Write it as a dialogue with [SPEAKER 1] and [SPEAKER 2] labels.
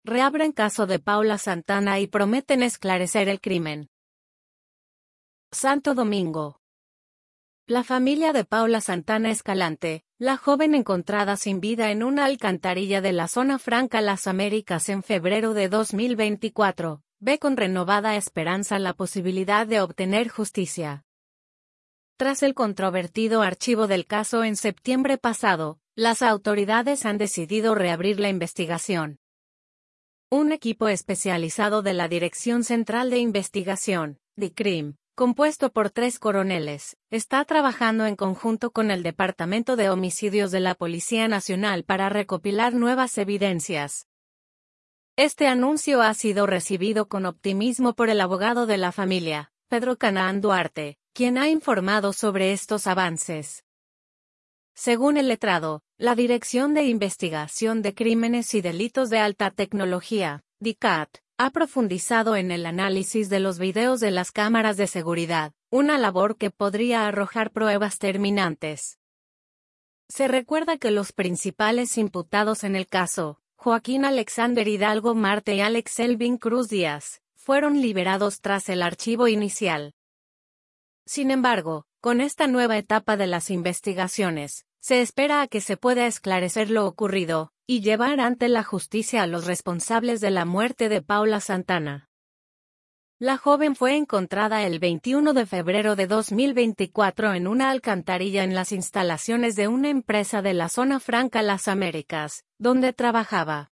[SPEAKER 1] reabren caso de Paula Santana y prometen esclarecer el crimen. Santo Domingo. La familia de Paula Santana Escalante, la joven encontrada sin vida en una alcantarilla de la zona franca Las Américas en febrero de 2024, ve con renovada esperanza la posibilidad de obtener justicia. Tras el controvertido archivo del caso en septiembre pasado, las autoridades han decidido reabrir la investigación. Un equipo especializado de la Dirección Central de Investigación, DICRIM, compuesto por 3 coroneles, está trabajando en conjunto con el Departamento de Homicidios de la Policía Nacional para recopilar nuevas evidencias. Este anuncio ha sido recibido con optimismo por el abogado de la familia, Pedro Canaán Duarte, quien ha informado sobre estos avances. Según el letrado, la Dirección de Investigación de Crímenes y Delitos de Alta Tecnología, DICAT, ha profundizado en el análisis de los videos de las cámaras de seguridad, una labor que podría arrojar pruebas terminantes. Se recuerda que los principales imputados en el caso, Joaquín Alexander Hidalgo Marte y Alex Elvin Cruz Díaz, fueron liberados tras el archivo inicial. Sin embargo, con esta nueva etapa de las investigaciones, se espera a que se pueda esclarecer lo ocurrido y llevar ante la justicia a los responsables de la muerte de Paula Santana. La joven fue encontrada el 21 de febrero de 2024 en una alcantarilla en las instalaciones de una empresa de la zona franca Las Américas, donde trabajaba.